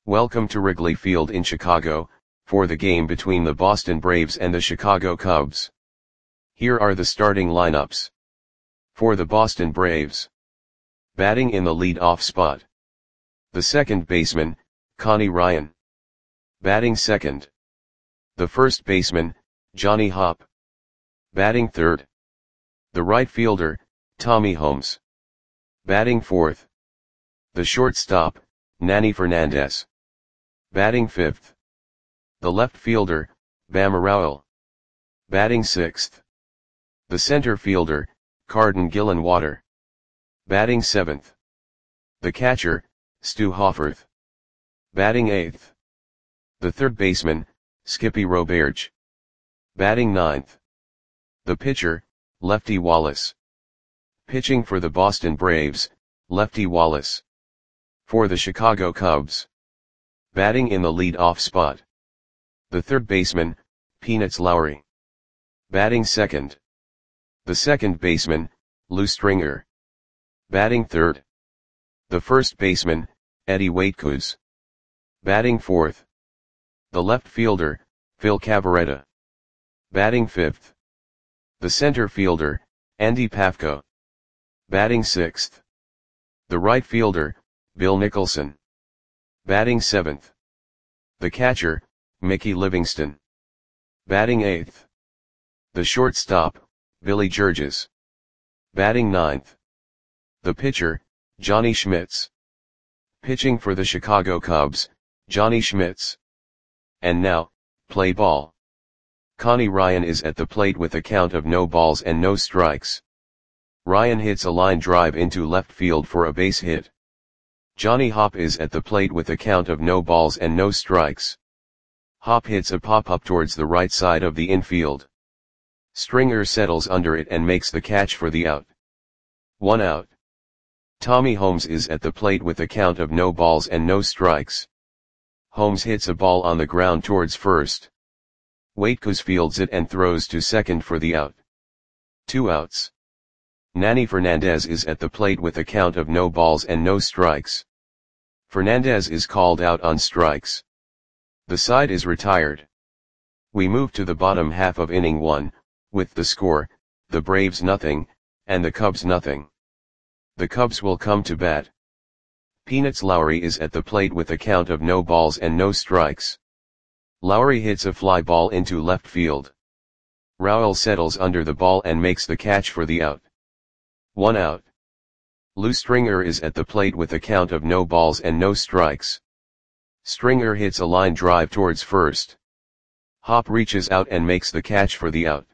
Welcome to Wrigley Field in Chicago, for the game between the Boston Braves and the Chicago Cubs. Here are the starting lineups. For the Boston Braves. Batting in the lead-off spot. The second baseman, Connie Ryan. Batting second. The first baseman, Johnny Hopp. Batting third. The right fielder, Tommy Holmes. Batting fourth. The shortstop, Nanny Fernandez. Batting fifth. The left fielder, Bam Rowell. Batting sixth. The center fielder, Carden Gillenwater. Batting seventh. The catcher, Stu Hoffarth. Batting eighth. The third baseman, Skippy Roberge. Batting ninth. The pitcher, Lefty Wallace. Pitching for the Boston Braves, Lefty Wallace. For the Chicago Cubs. Batting in the lead-off spot. The third baseman, Peanuts Lowry. Batting second. The second baseman, Lou Stringer. Batting third. The first baseman, Eddie Waitkus. Batting fourth. The left fielder, Phil Cavarretta. Batting fifth. The center fielder, Andy Pafko. Batting sixth. The right fielder, Bill Nicholson. Batting seventh. The catcher, Mickey Livingston. Batting eighth. The shortstop, Billy Georges. Batting ninth. The pitcher, Johnny Schmitz. Pitching for the Chicago Cubs, Johnny Schmitz. And now, play ball. Connie Ryan is at the plate with a count of no balls and no strikes. Ryan hits a line drive into left field for a base hit. Johnny Hopp is at the plate with a count of no balls and no strikes. Hopp hits a pop-up towards the right side of the infield. Stringer settles under it and makes the catch for the out. 1 out. Tommy Holmes is at the plate with a count of no balls and no strikes. Holmes hits a ball on the ground towards first. Waitkus fields it and throws to second for the out. 2 outs. Nanny Fernandez is at the plate with a count of no balls and no strikes. Fernandez is called out on strikes. The side is retired. We move to the bottom half of inning 1, with the score, the Braves nothing, and the Cubs nothing. The Cubs will come to bat. Peanuts Lowry is at the plate with a count of no balls and no strikes. Lowry hits a fly ball into left field. Rowell settles under the ball and makes the catch for the out. 1 out. Lou Stringer is at the plate with a count of no balls and no strikes. Stringer hits a line drive towards first. Hopp reaches out and makes the catch for the out.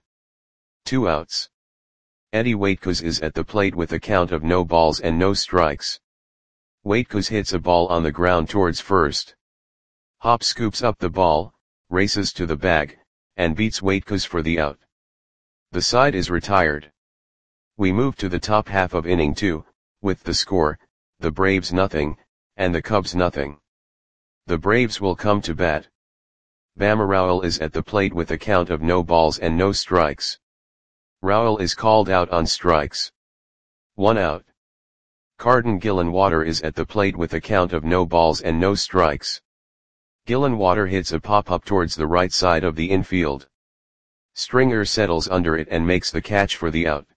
2 outs. Eddie Waitkus is at the plate with a count of no balls and no strikes. Waitkus hits a ball on the ground towards first. Hopp scoops up the ball, races to the bag, and beats Waitkus for the out. The side is retired. We move to the top half of inning 2, with the score, the Braves nothing, and the Cubs nothing. The Braves will come to bat. Bam Rowell is at the plate with a count of no balls and no strikes. Rowell is called out on strikes. 1 out. Carden Gillenwater is at the plate with a count of no balls and no strikes. Gillenwater hits a pop-up towards the right side of the infield. Stringer settles under it and makes the catch for the out.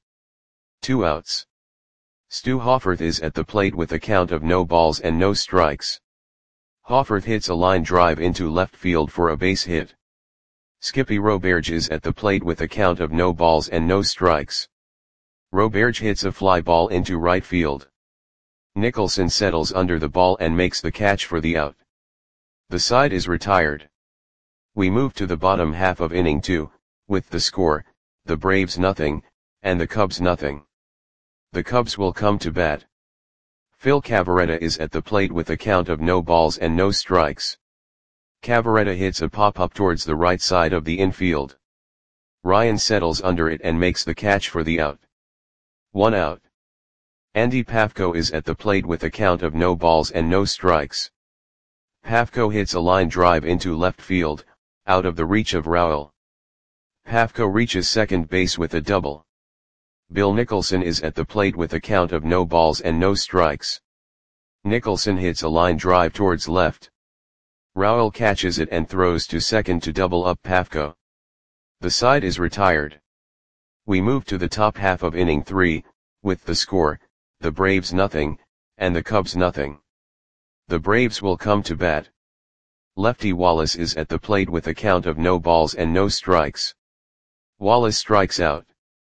2 outs. Stu Hoffarth is at the plate with a count of no balls and no strikes. Hoffarth hits a line drive into left field for a base hit. Skippy Roberge is at the plate with a count of no balls and no strikes. Roberge hits a fly ball into right field. Nicholson settles under the ball and makes the catch for the out. The side is retired. We move to the bottom half of inning 2, with the score, the Braves nothing, and the Cubs nothing. The Cubs will come to bat. Phil Cavarretta is at the plate with a count of no balls and no strikes. Cavarretta hits a pop-up towards the right side of the infield. Ryan settles under it and makes the catch for the out. 1 out. Andy Pafko is at the plate with a count of no balls and no strikes. Pafko hits a line drive into left field, out of the reach of Rowell. Pafko reaches second base with a double. Bill Nicholson is at the plate with a count of no balls and no strikes. Nicholson hits a line drive towards left. Raul catches it and throws to second to double up Pafko. The side is retired. We move to the top half of inning 3, with the score, the Braves nothing, and the Cubs nothing. The Braves will come to bat. Lefty Wallace is at the plate with a count of no balls and no strikes. Wallace strikes out.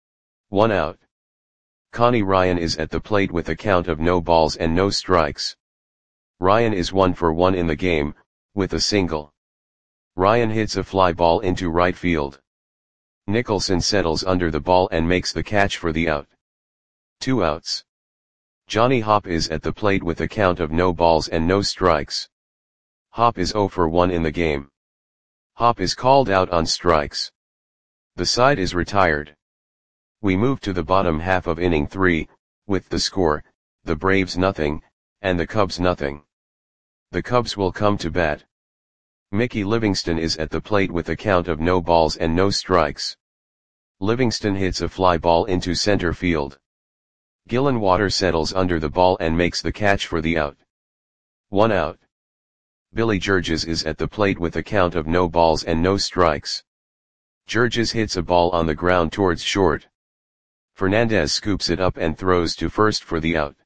1 out. Connie Ryan is at the plate with a count of no balls and no strikes. Ryan is 1 for 1 in the game, with a single. Ryan hits a fly ball into right field. Nicholson settles under the ball and makes the catch for the out. 2 outs. Johnny Hopp is at the plate with a count of no balls and no strikes. Hopp is 0 for 1 in the game. Hopp is called out on strikes. The side is retired. We move to the bottom half of inning 3, with the score, the Braves nothing, and the Cubs nothing. The Cubs will come to bat. Mickey Livingston is at the plate with a count of no balls and no strikes. Livingston hits a fly ball into center field. Gillenwater settles under the ball and makes the catch for the out. 1 out. Billy Georges is at the plate with a count of no balls and no strikes. Georges hits a ball on the ground towards short. Fernandez scoops it up and throws to first for the out.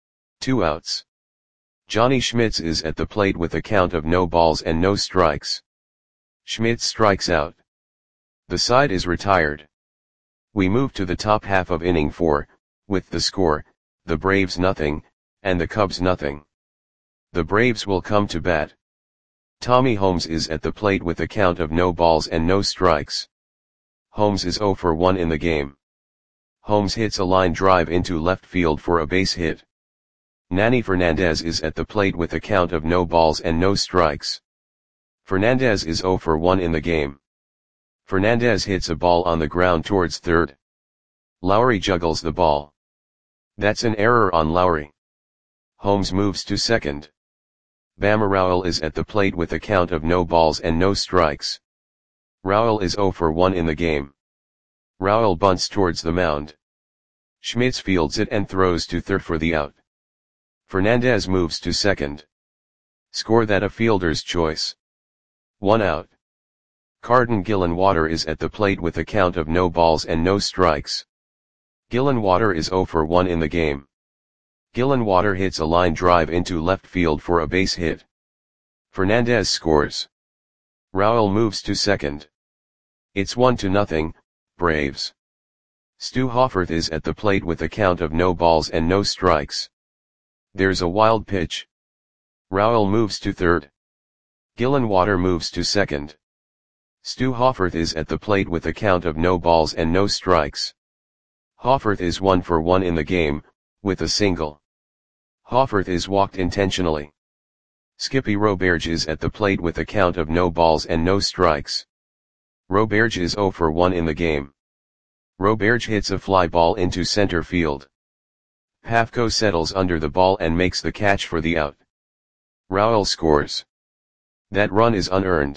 2 outs. Johnny Schmitz is at the plate with a count of no balls and no strikes. Schmitz strikes out. The side is retired. We move to the top half of inning 4, with the score, the Braves nothing, and the Cubs nothing. The Braves will come to bat. Tommy Holmes is at the plate with a count of no balls and no strikes. Holmes is 0 for 1 in the game. Holmes hits a line drive into left field for a base hit. Nanny Fernandez is at the plate with a count of no balls and no strikes. Fernandez is 0 for 1 in the game. Fernandez hits a ball on the ground towards third. Lowry juggles the ball. That's an error on Lowry. Holmes moves to second. Bama Raul is at the plate with a count of no balls and no strikes. Raul is 0 for 1 in the game. Raul bunts towards the mound. Schmitz fields it and throws to third for the out. Fernandez moves to second. Score that a fielder's choice. 1 out. Carden Gillenwater is at the plate with a count of no balls and no strikes. Gillenwater is 0 for 1 in the game. Gillenwater hits a line drive into left field for a base hit. Fernandez scores. Raul moves to second. It's 1-0, Braves. Stu Hofferth is at the plate with a count of no balls and no strikes. There's a wild pitch. Raul moves to third. Gillenwater moves to second. Stu Hofferth is at the plate with a count of no balls and no strikes. Hofferth is 1 for 1 in the game, with a single. Hofferth is walked intentionally. Skippy Roberge is at the plate with a count of no balls and no strikes. Roberge is 0 for 1 in the game. Roberge hits a fly ball into center field. Pafko settles under the ball and makes the catch for the out. Raul scores. That run is unearned.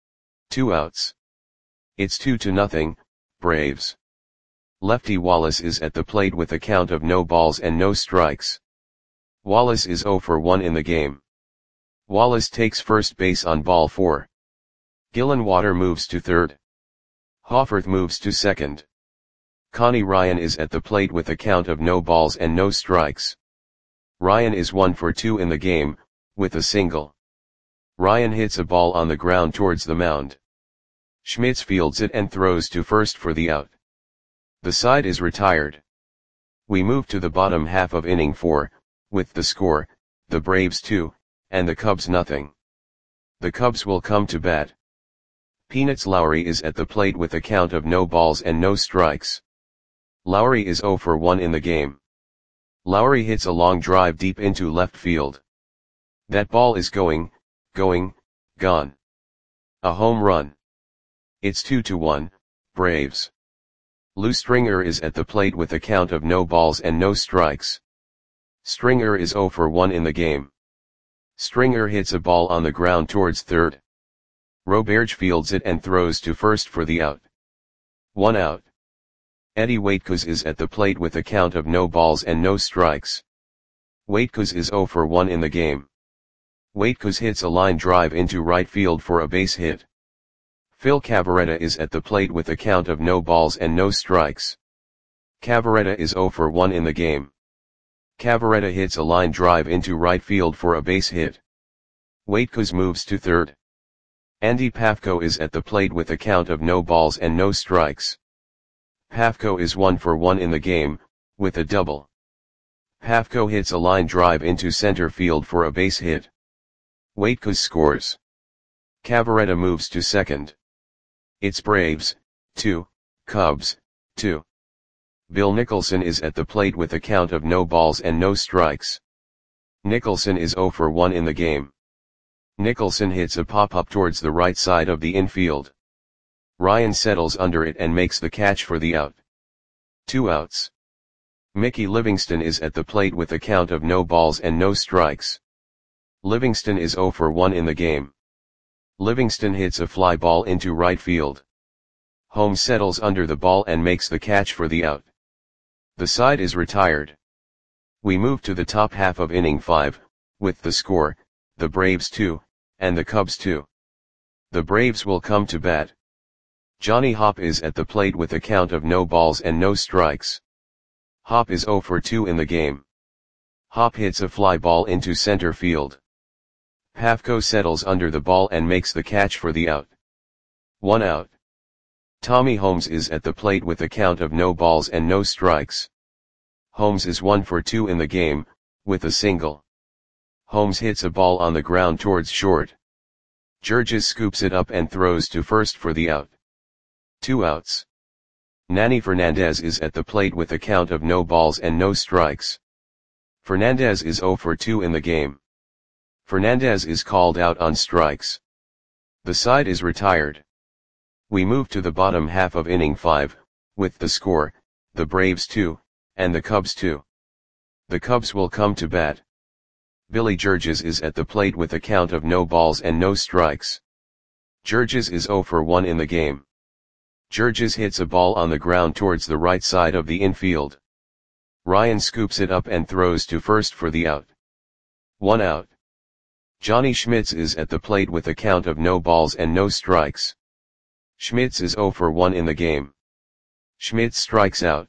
2 outs. It's 2-0, Braves. Lefty Wallace is at the plate with a count of no balls and no strikes. Wallace is 0 for 1 in the game. Wallace takes first base on ball 4. Gillenwater moves to third. Hofferth moves to second. Connie Ryan is at the plate with a count of no balls and no strikes. Ryan is 1 for 2 in the game, with a single. Ryan hits a ball on the ground towards the mound. Schmitz fields it and throws to first for the out. The side is retired. We move to the bottom half of inning 4, with the score, the Braves 2, and the Cubs nothing. The Cubs will come to bat. Peanuts Lowry is at the plate with a count of no balls and no strikes. Lowry is 0 for 1 in the game. Lowry hits a long drive deep into left field. That ball is gone. A home run. It's 2-1, Braves. Lou Stringer is at the plate with a count of no balls and no strikes. Stringer is 0 for 1 in the game. Stringer hits a ball on the ground towards third. Roberge fields it and throws to first for the out. 1 out. Eddie Waitkos is at the plate with a count of no balls and no strikes. Waitkos is 0 for 1 in the game. Waitkus hits a line drive into right field for a base hit. Phil Cavarretta is at the plate with a count of no balls and no strikes. Cavarretta is 0 for 1 in the game. Cavarretta hits a line drive into right field for a base hit. Waitkus moves to third. Andy Pafko is at the plate with a count of no balls and no strikes. Pafko is 1 for 1 in the game, with a double. Pafko hits a line drive into center field for a base hit. Waitkus scores. Cavarretta moves to second. It's Braves, 2, Cubs, 2. Bill Nicholson is at the plate with a count of no balls and no strikes. Nicholson is 0 for 1 in the game. Nicholson hits a pop-up towards the right side of the infield. Ryan settles under it and makes the catch for the out. 2 outs. Mickey Livingston is at the plate with a count of no balls and no strikes. Livingston is 0 for 1 in the game. Livingston hits a fly ball into right field. Holmes settles under the ball and makes the catch for the out. The side is retired. We move to the top half of inning 5, with the score, the Braves 2, and the Cubs 2. The Braves will come to bat. Johnny Hopp is at the plate with a count of no balls and no strikes. Hopp is 0 for 2 in the game. Hopp hits a fly ball into center field. Pafko settles under the ball and makes the catch for the out. 1 out. Tommy Holmes is at the plate with a count of no balls and no strikes. Holmes is 1 for 2 in the game, with a single. Holmes hits a ball on the ground towards short. Georges scoops it up and throws to first for the out. 2 outs. Nanny Fernandez is at the plate with a count of no balls and no strikes. Fernandez is 0 for 2 in the game. Fernandez is called out on strikes. The side is retired. We move to the bottom half of inning 5, with the score, the Braves 2, and the Cubs 2. The Cubs will come to bat. Billy Georges is at the plate with a count of no balls and no strikes. Georges is 0 for 1 in the game. Georges hits a ball on the ground towards the right side of the infield. Ryan scoops it up and throws to first for the out. 1 out. Johnny Schmitz is at the plate with a count of no balls and no strikes. Schmitz is 0 for 1 in the game. Schmitz strikes out.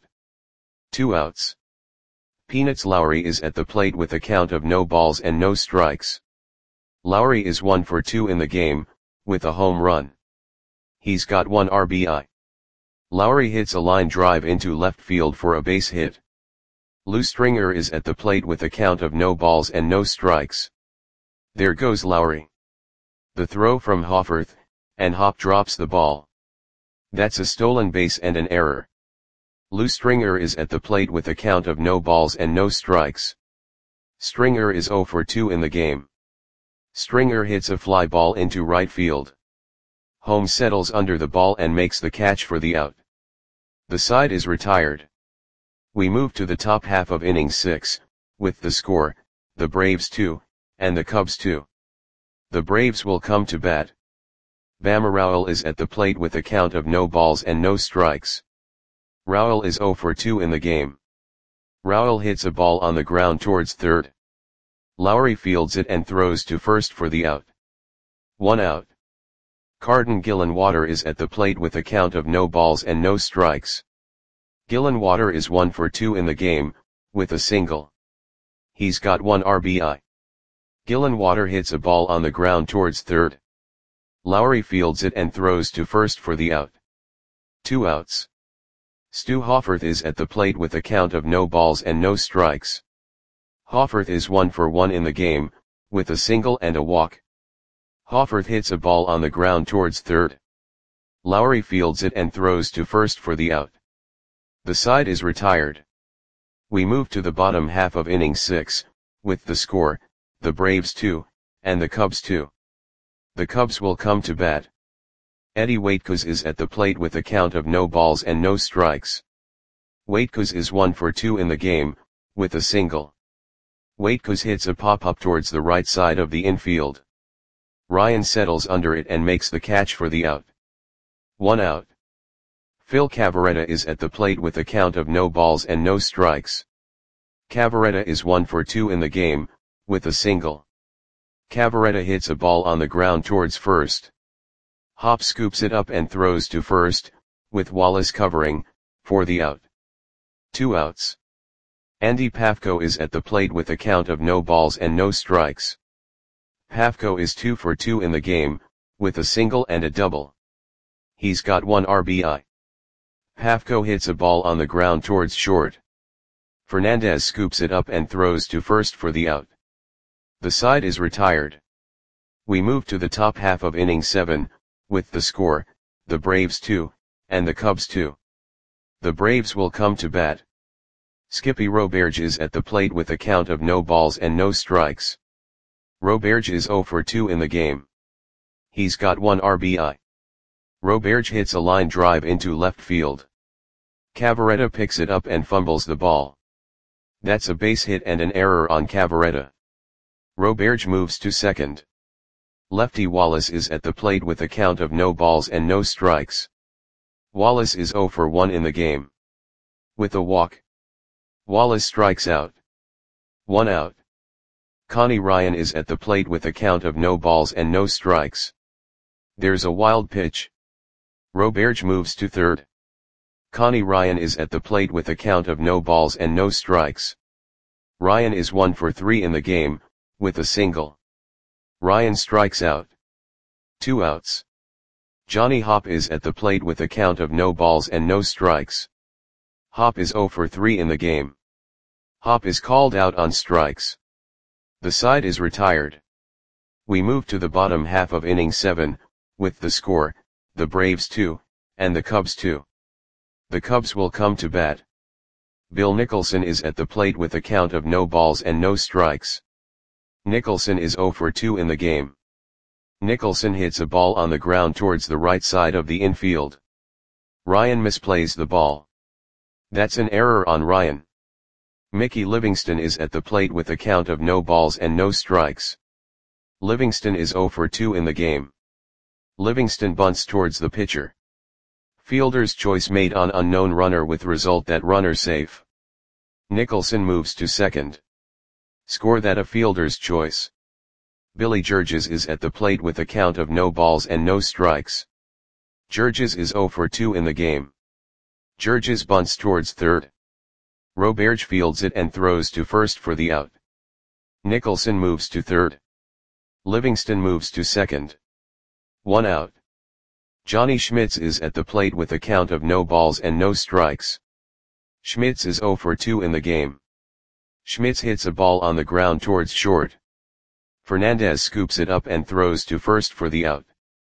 2 outs. Peanuts Lowry is at the plate with a count of no balls and no strikes. Lowry is 1 for 2 in the game, with a home run. He's got 1 RBI. Lowry hits a line drive into left field for a base hit. Lou Stringer is at the plate with a count of no balls and no strikes. There goes Lowry. The throw from Hofferth, and Hopp drops the ball. That's a stolen base and an error. Lou Stringer is at the plate with a count of no balls and no strikes. Stringer is 0 for 2 in the game. Stringer hits a fly ball into right field. Holmes settles under the ball and makes the catch for the out. The side is retired. We move to the top half of inning 6, with the score, the Braves 2, and the Cubs 2. The Braves will come to bat. Bama Rowell is at the plate with a count of no balls and no strikes. Rowell is 0 for 2 in the game. Rowell hits a ball on the ground towards third. Lowry fields it and throws to first for the out. 1 out. Carden Gillenwater is at the plate with a count of no balls and no strikes. Gillenwater is 1 for 2 in the game, with a single. He's got 1 RBI. Gillenwater hits a ball on the ground towards third. Lowry fields it and throws to first for the out. 2 outs. Stu Hofferth is at the plate with a count of no balls and no strikes. Hofferth is 1 for 1 in the game, with a single and a walk. Hofferth hits a ball on the ground towards third. Lowry fields it and throws to first for the out. The side is retired. We move to the bottom half of inning 6, with the score, the Braves 2, and the Cubs 2. The Cubs will come to bat. Eddie Waitkus is at the plate with a count of no balls and no strikes. Waitkus is 1 for 2 in the game, with a single. Waitkus hits a pop-up towards the right side of the infield. Ryan settles under it and makes the catch for the out. 1 out. Phil Cavarretta is at the plate with a count of no balls and no strikes. Cavarretta is 1 for 2 in the game, with a single. Cavaretta hits a ball on the ground towards first. Hop scoops it up and throws to first, with Wallace covering, for the out. 2 outs. Andy Pafko is at the plate with a count of no balls and no strikes. Pafko is 2 for 2 in the game, with a single and a double. He's got 1 RBI. Pafko hits a ball on the ground towards short. Fernandez scoops it up and throws to first for the out. The side is retired. We move to the top half of inning 7, with the score, the Braves 2, and the Cubs 2. The Braves will come to bat. Skippy Roberge is at the plate with a count of no balls and no strikes. Roberge is 0 for 2 in the game. He's got 1 RBI. Roberge hits a line drive into left field. Cavaretta picks it up and fumbles the ball. That's a base hit and an error on Cavaretta. Roberge moves to second. Lefty Wallace is at the plate with a count of no balls and no strikes. Wallace is 0 for 1 in the game. With a walk, Wallace strikes out. 1 out. Connie Ryan is at the plate with a count of no balls and no strikes. There's a wild pitch. Roberge moves to third. Connie Ryan is at the plate with a count of no balls and no strikes. Ryan is 1 for 3 in the game, with a single. Ryan strikes out. 2 outs. Johnny Hopp is at the plate with a count of no balls and no strikes. Hopp is 0 for 3 in the game. Hopp is called out on strikes. The side is retired. We move to the bottom half of inning 7, with the score, the Braves 2, and the Cubs 2. The Cubs will come to bat. Bill Nicholson is at the plate with a count of no balls and no strikes. Nicholson is 0 for 2 in the game. Nicholson hits a ball on the ground towards the right side of the infield. Ryan misplays the ball. That's an error on Ryan. Mickey Livingston is at the plate with a count of no balls and no strikes. Livingston is 0 for 2 in the game. Livingston bunts towards the pitcher. Fielder's choice made on unknown runner with result that runner safe. Nicholson moves to second. Score that a fielder's choice. Billy Georges is at the plate with a count of no balls and no strikes. Georges is 0 for 2 in the game. Georges bunts towards third. Roberge fields it and throws to first for the out. Nicholson moves to third. Livingston moves to second. 1 out. Johnny Schmitz is at the plate with a count of no balls and no strikes. Schmitz is 0 for 2 in the game. Schmitz hits a ball on the ground towards short. Fernandez scoops it up and throws to first for the out.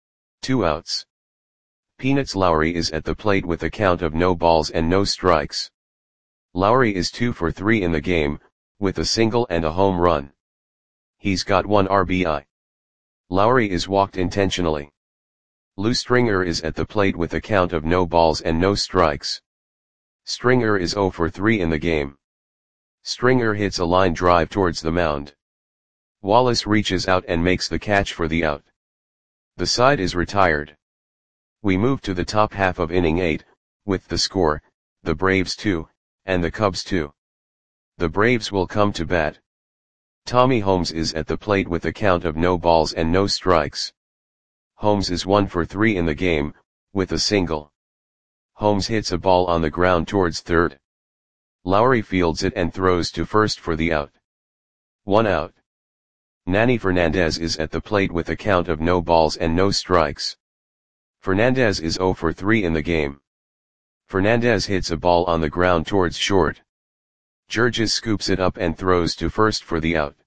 2 outs. Peanuts Lowry is at the plate with a count of no balls and no strikes. Lowry is 2 for 3 in the game, with a single and a home run. He's got 1 RBI. Lowry is walked intentionally. Lou Stringer is at the plate with a count of no balls and no strikes. Stringer is 0 for 3 in the game. Stringer hits a line drive towards the mound. Wallace reaches out and makes the catch for the out. The side is retired. We move to the top half of inning 8, with the score, the Braves 2, and the Cubs 2. The Braves will come to bat. Tommy Holmes is at the plate with a count of no balls and no strikes. Holmes is 1 for 3 in the game, with a single. Holmes hits a ball on the ground towards third. Lowry fields it and throws to first for the out. 1 out. Nanny Fernandez is at the plate with a count of no balls and no strikes. Fernandez is 0 for 3 in the game. Fernandez hits a ball on the ground towards short. Georges scoops it up and throws to first for the out.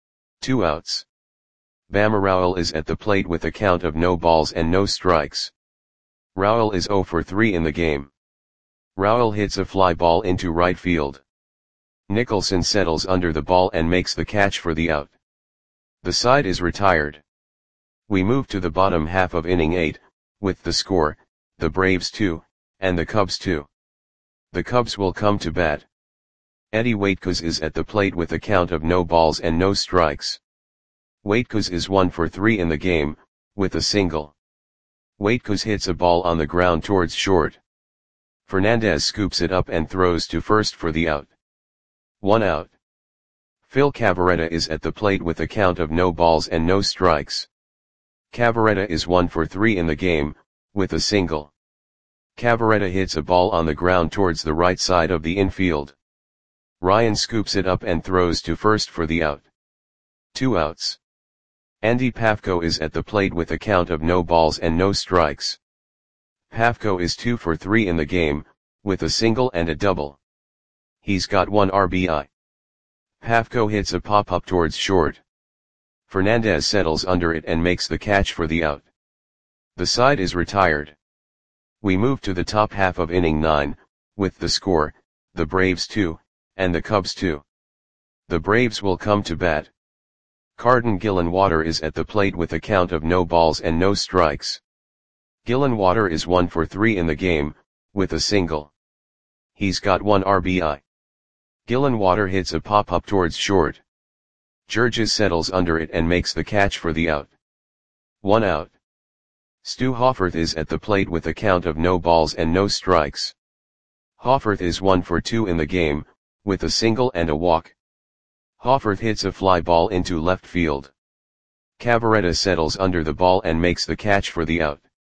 2 outs. Bama Rowell is at the plate with a count of no balls and no strikes. Rowell is 0 for 3 in the game. Rowell hits a fly ball into right field. Nicholson settles under the ball and makes the catch for the out. The side is retired. We move to the bottom half of inning 8, with the score, the Braves 2, and the Cubs 2. The Cubs will come to bat. Eddie Waitkos is at the plate with a count of no balls and no strikes. Waitkos is 1 for 3 in the game, with a single. Waitkos hits a ball on the ground towards short. Fernandez scoops it up and throws to first for the out. 1 out. Phil Cavaretta is at the plate with a count of no balls and no strikes. Cavaretta is 1 for 3 in the game, with a single. Cavaretta hits a ball on the ground towards the right side of the infield. Ryan scoops it up and throws to first for the out. 2 outs. Andy Pafko is at the plate with a count of no balls and no strikes. Pafko is 2 for 3 in the game, with a single and a double. He's got 1 RBI. Pafko hits a pop-up towards short. Fernandez settles under it and makes the catch for the out. The side is retired. We move to the top half of inning 9, with the score, the Braves 2, and the Cubs 2. The Braves will come to bat. Carden Gillenwater is at the plate with a count of no balls and no strikes. Gillenwater is 1 for 3 in the game, with a single. He's got 1 RBI. Gillenwater hits a pop-up towards short. Georges settles under it and makes the catch for the out. 1 out. Stu Hofferth is at the plate with a count of no balls and no strikes. Hofferth is 1 for 2 in the game, with a single and a walk. Hofferth hits a fly ball into left field. Cavaretta settles under the ball and makes the catch for the out.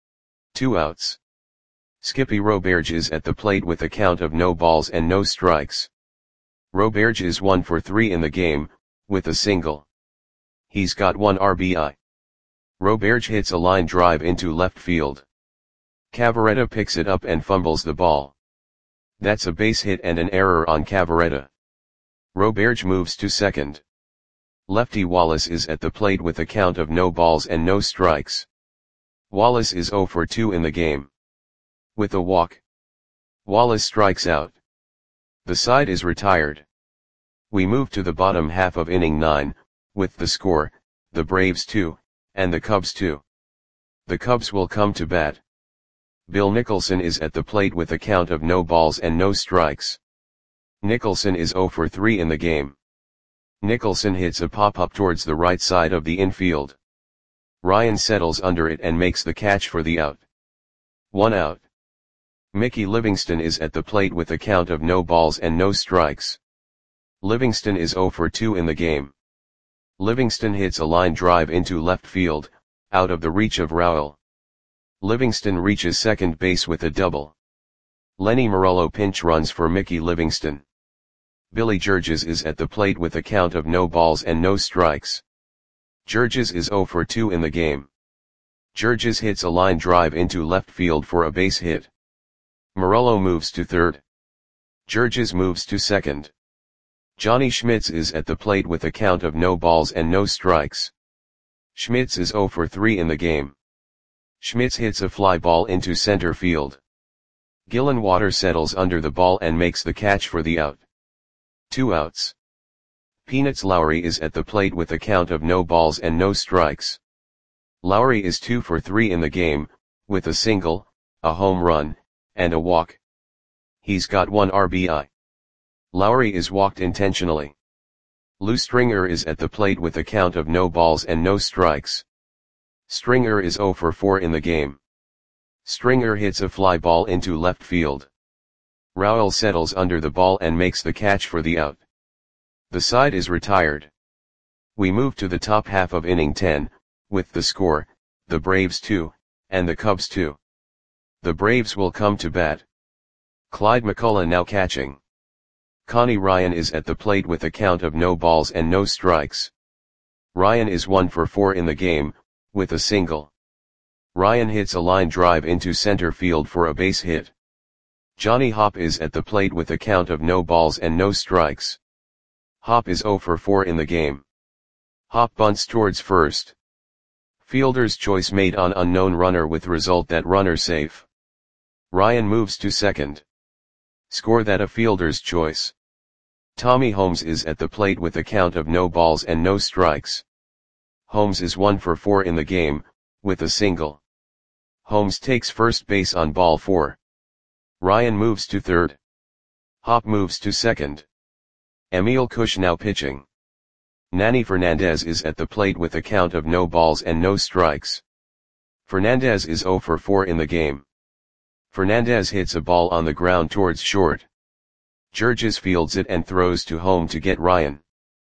2 outs. Skippy Roberge is at the plate with a count of no balls and no strikes. Roberge is 1 for 3 in the game, with a single. He's got 1 RBI. Roberge hits a line drive into left field. Cavaretta picks it up and fumbles the ball. That's a base hit and an error on Cavaretta. Roberge moves to second. Lefty Wallace is at the plate with a count of no balls and no strikes. Wallace is 0 for 2 in the game. With a walk, Wallace strikes out. The side is retired. We move to the bottom half of inning 9, with the score, the Braves 2, and the Cubs 2. The Cubs will come to bat. Bill Nicholson is at the plate with a count of no balls and no strikes. Nicholson is 0 for 3 in the game. Nicholson hits a pop-up towards the right side of the infield. Ryan settles under it and makes the catch for the out. 1 out. Mickey Livingston is at the plate with a count of no balls and no strikes. Livingston is 0 for 2 in the game. Livingston hits a line drive into left field, out of the reach of Raul. Livingston reaches second base with a double. Lenny Morello pinch runs for Mickey Livingston. Billy Georges is at the plate with a count of no balls and no strikes. Georges is 0 for 2 in the game. Georges hits a line drive into left field for a base hit. Morello moves to third. Georges moves to second. Johnny Schmitz is at the plate with a count of no balls and no strikes. Schmitz is 0 for 3 in the game. Schmitz hits a fly ball into center field. Gillenwater settles under the ball and makes the catch for the out. 2 outs. Peanuts Lowry is at the plate with a count of no balls and no strikes. Lowry is 2 for 3 in the game, with a single, a home run, and a walk. He's got 1 RBI. Lowry is walked intentionally. Lou Stringer is at the plate with a count of no balls and no strikes. Stringer is 0 for 4 in the game. Stringer hits a fly ball into left field. Raul settles under the ball and makes the catch for the out. The side is retired. We move to the top half of inning 10, with the score, the Braves 2, and the Cubs 2. The Braves will come to bat. Clyde McCullough now catching. Connie Ryan is at the plate with a count of no balls and no strikes. Ryan is 1 for 4 in the game, with a single. Ryan hits a line drive into center field for a base hit. Johnny Hopp is at the plate with a count of no balls and no strikes. Hopp is 0 for 4 in the game. Hopp bunts towards first. Fielder's choice made on unknown runner with result that runner safe. Ryan moves to second. Score that a fielder's choice. Tommy Holmes is at the plate with a count of no balls and no strikes. Holmes is 1 for 4 in the game, with a single. Holmes takes first base on ball 4. Ryan moves to third. Hopp moves to second. Emil Cush now pitching. Nanny Fernandez is at the plate with a count of no balls and no strikes. Fernandez is 0 for 4 in the game. Fernandez hits a ball on the ground towards short. Georges fields it and throws to home to get Ryan.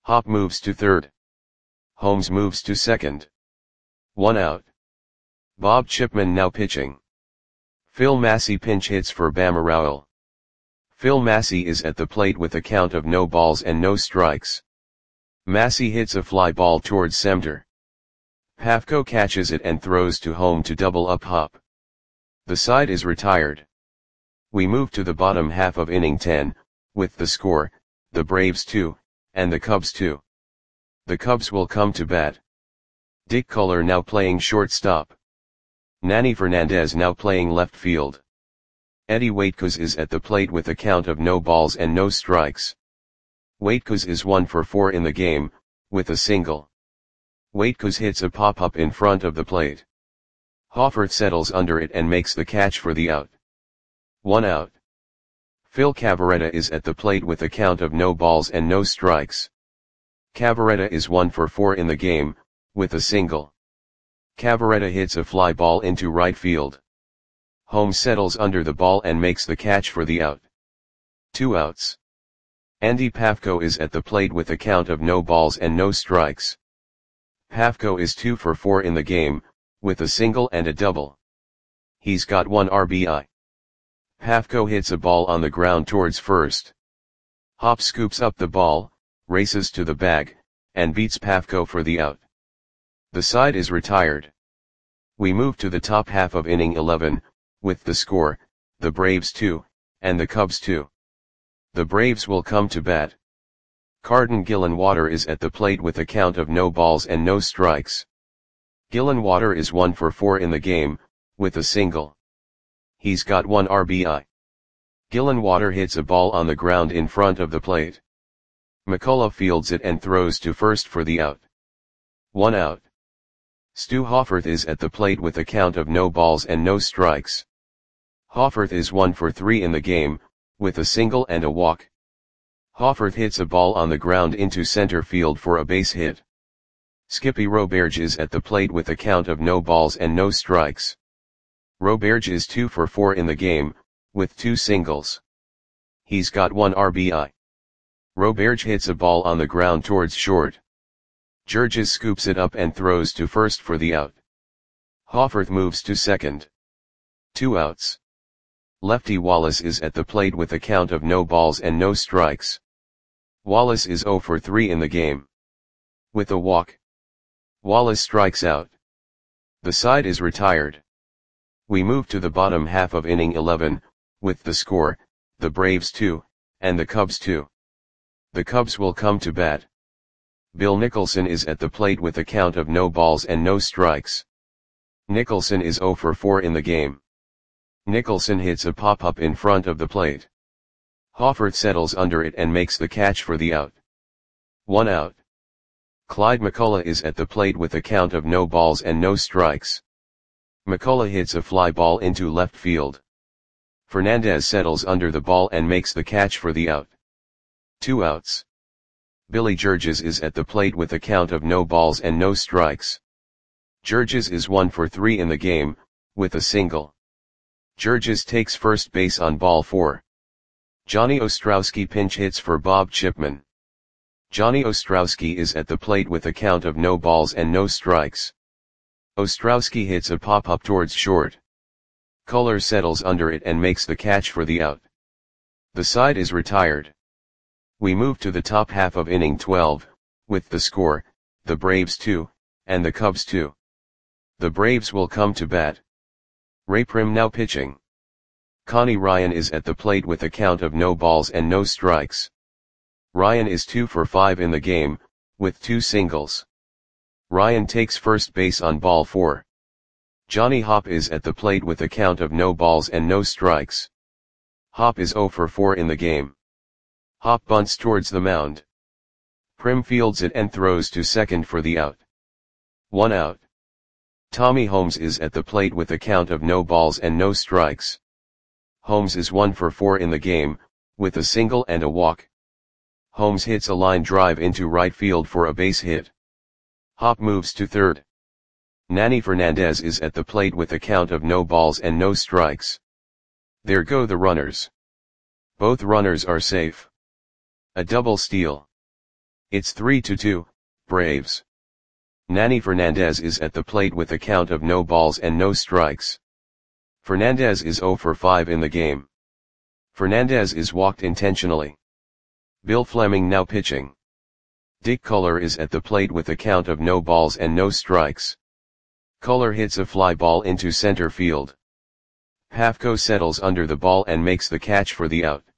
Hop moves to third. Holmes moves to second. 1 out. Bob Chipman now pitching. Phil Massey pinch hits for Bama Rowell. Phil Massey is at the plate with a count of no balls and no strikes. Massey hits a fly ball towards center. Pafko catches it and throws to home to double up Hop. The side is retired. We move to the bottom half of inning 10, with the score, the Braves 2, and the Cubs 2. The Cubs will come to bat. Dick Culler now playing shortstop. Nanny Fernandez now playing left field. Eddie Waitkos is at the plate with a count of no balls and no strikes. Waitkos is 1 for 4 in the game, with a single. Waitkos hits a pop-up in front of the plate. Hoffert settles under it and makes the catch for the out. 1 out. Phil Cavarretta is at the plate with a count of no balls and no strikes. Cavarretta is 1 for 4 in the game, with a single. Cavarretta hits a fly ball into right field. Holmes settles under the ball and makes the catch for the out. 2 outs. Andy Pafko is at the plate with a count of no balls and no strikes. Pafko is 2 for 4 in the game, with a single and a double. He's got 1 RBI. Pafko hits a ball on the ground towards first. Hop scoops up the ball, races to the bag, and beats Pafko for the out. The side is retired. We move to the top half of inning 11, with the score, the Braves 2, and the Cubs 2. The Braves will come to bat. Carden Gillenwater is at the plate with a count of no balls and no strikes. Gillenwater is 1 for 4 in the game, with a single. He's got 1 RBI. Gillenwater hits a ball on the ground in front of the plate. McCullough fields it and throws to first for the out. 1 out. Stu Hoffert is at the plate with a count of no balls and no strikes. Hoffert is 1 for 3 in the game, with a single and a walk. Hoffert hits a ball on the ground into center field for a base hit. Skippy Roberge is at the plate with a count of no balls and no strikes. Roberge is 2 for 4 in the game, with 2 singles. He's got 1 RBI. Roberge hits a ball on the ground towards short. Georges scoops it up and throws to first for the out. Hoffert moves to second. 2 outs. Lefty Wallace is at the plate with a count of no balls and no strikes. Wallace is 0 for 3 in the game. With a walk. Wallace strikes out. The side is retired. We move to the bottom half of inning 11, with the score, the Braves 2, and the Cubs 2. The Cubs will come to bat. Bill Nicholson is at the plate with a count of no balls and no strikes. Nicholson is 0 for 4 in the game. Nicholson hits a pop-up in front of the plate. Hoffert settles under it and makes the catch for the out. 1 out. Clyde McCullough is at the plate with a count of no balls and no strikes. McCullough hits a fly ball into left field. Fernandez settles under the ball and makes the catch for the out. 2 outs. Billy Georges is at the plate with a count of no balls and no strikes. Georges is 1 for 3 in the game, with a single. Georges takes first base on ball 4. Johnny Ostrowski pinch hits for Bob Chipman. Johnny Ostrowski is at the plate with a count of no balls and no strikes. Ostrowski hits a pop-up towards short. Culler settles under it and makes the catch for the out. The side is retired. We move to the top half of inning 12, with the score, the Braves 2, and the Cubs 2. The Braves will come to bat. Ray Prim now pitching. Connie Ryan is at the plate with a count of no balls and no strikes. Ryan is 2 for 5 in the game, with 2 singles. Ryan takes first base on ball 4. Johnny Hop is at the plate with a count of no balls and no strikes. Hop is 0 for 4 in the game. Hop bunts towards the mound. Prim fields it and throws to second for the out. 1 out. Tommy Holmes is at the plate with a count of no balls and no strikes. Holmes is 1 for 4 in the game, with a single and a walk. Holmes hits a line drive into right field for a base hit. Hop moves to third. Nanny Fernandez is at the plate with a count of no balls and no strikes. There go the runners. Both runners are safe. A double steal. It's 3-2, Braves. Nanny Fernandez is at the plate with a count of no balls and no strikes. Fernandez is 0 for 5 in the game. Fernandez is walked intentionally. Bill Fleming now pitching. Dick Culler is at the plate with a count of no balls and no strikes. Culler hits a fly ball into center field. Pafko settles under the ball and makes the catch for the out.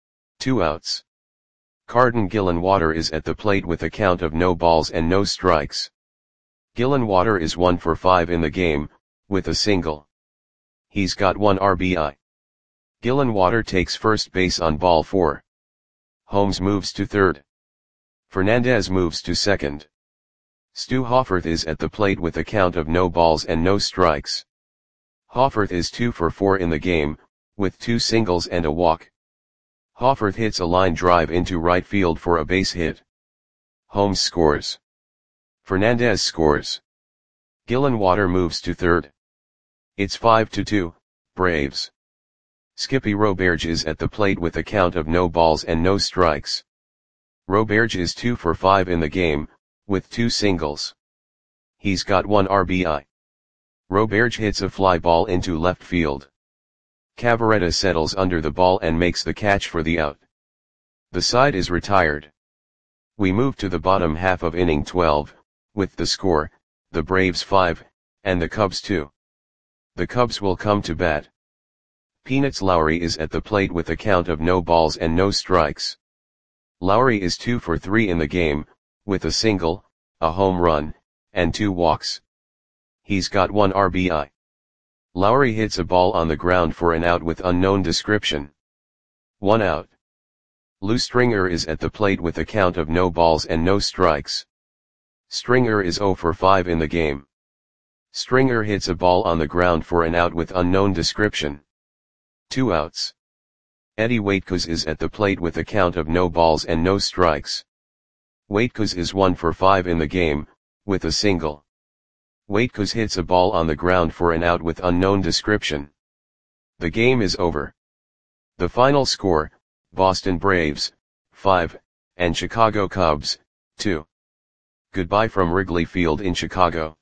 2 outs. Carden Gillenwater is at the plate with a count of no balls and no strikes. Gillenwater is 1 for 5 in the game, with a single. He's got 1 RBI. Gillenwater takes first base on ball 4. Holmes moves to third. Fernandez moves to second. Stu Hofferth is at the plate with a count of no balls and no strikes. Hofferth is 2 for 4 in the game, with 2 singles and a walk. Hofferth hits a line drive into right field for a base hit. Holmes scores. Fernandez scores. Gillenwater moves to third. It's 5-2, Braves. Skippy Roberge is at the plate with a count of no balls and no strikes. Roberge is 2 for 5 in the game, with 2 singles. He's got 1 RBI. Roberge hits a fly ball into left field. Cavaretta settles under the ball and makes the catch for the out. The side is retired. We move to the bottom half of inning 12, with the score, the Braves 5, and the Cubs 2. The Cubs will come to bat. Peanuts Lowry is at the plate with a count of no balls and no strikes. Lowry is 2 for 3 in the game, with a single, a home run, and 2 walks. He's got 1 RBI. Lowry hits a ball on the ground for an out with unknown description. 1 out. Lou Stringer is at the plate with a count of no balls and no strikes. Stringer is 0 for 5 in the game. Stringer hits a ball on the ground for an out with unknown description. 2 outs. Eddie Waitkos is at the plate with a count of no balls and no strikes. Waitkos is 1 for 5 in the game, with a single. Waitkos hits a ball on the ground for an out with unknown description. The game is over. The final score, Boston Braves, 5, and Chicago Cubs, 2. Goodbye from Wrigley Field in Chicago.